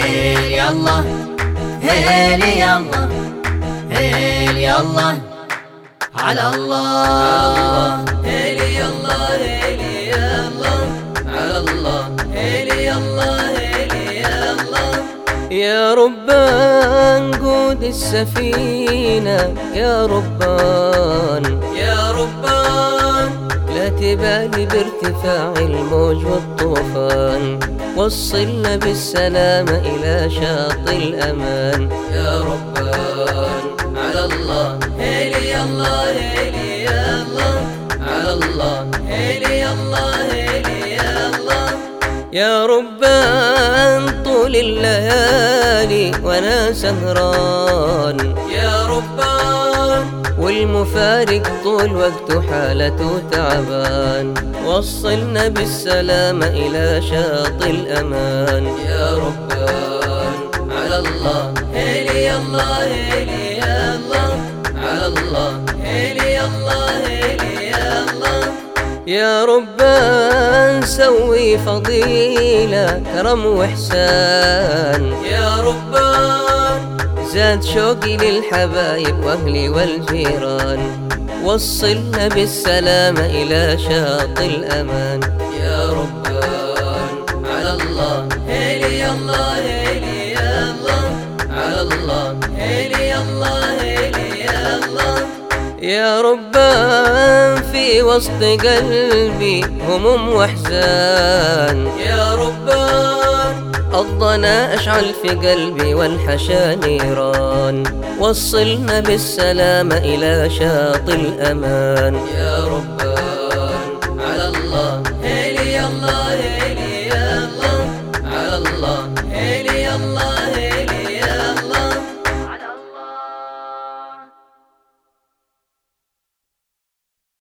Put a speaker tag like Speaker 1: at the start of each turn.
Speaker 1: هيل يلا هيل يلا هيل يلا على الله
Speaker 2: هيل يلا هيل يلا على الله هيل يلا هيل يلا. يا ربان قود السفينة يا ربان يا ربان، لا تبالي بارتفاع الموج والطوفان، وصلنا بالسلامة إلى شاطئ الأمان يا ربان على الله هيل يلا هيل يلا على الله هيل يلا هيل يلا. يا ربان طول الليالي وانا سهران يا ربان، والمفارق طول وقته حالته تعبان، وصلنا بالسلامة إلى شاطئ الأمان يا ربان على الله هيل يلا هيل يلا على الله هيل يلا هيل يلا. يا ربان سوي فضيلة كرم وإحسان يا ربان، زاد شوقي للحبايب وأهلي والجيران، وصلنا بالسلامة إلى شاطئ الأمان يا ربان على الله هيل يلا هيل يلا على الله هيل يلا هيل يلا. يا ربان في وسط قلبي هموم واحزان يا ربان، الضنا أشعل في قلبي والحشا نيران، وصلنا بالسلامة إلى شاطئ الأمان يا ربان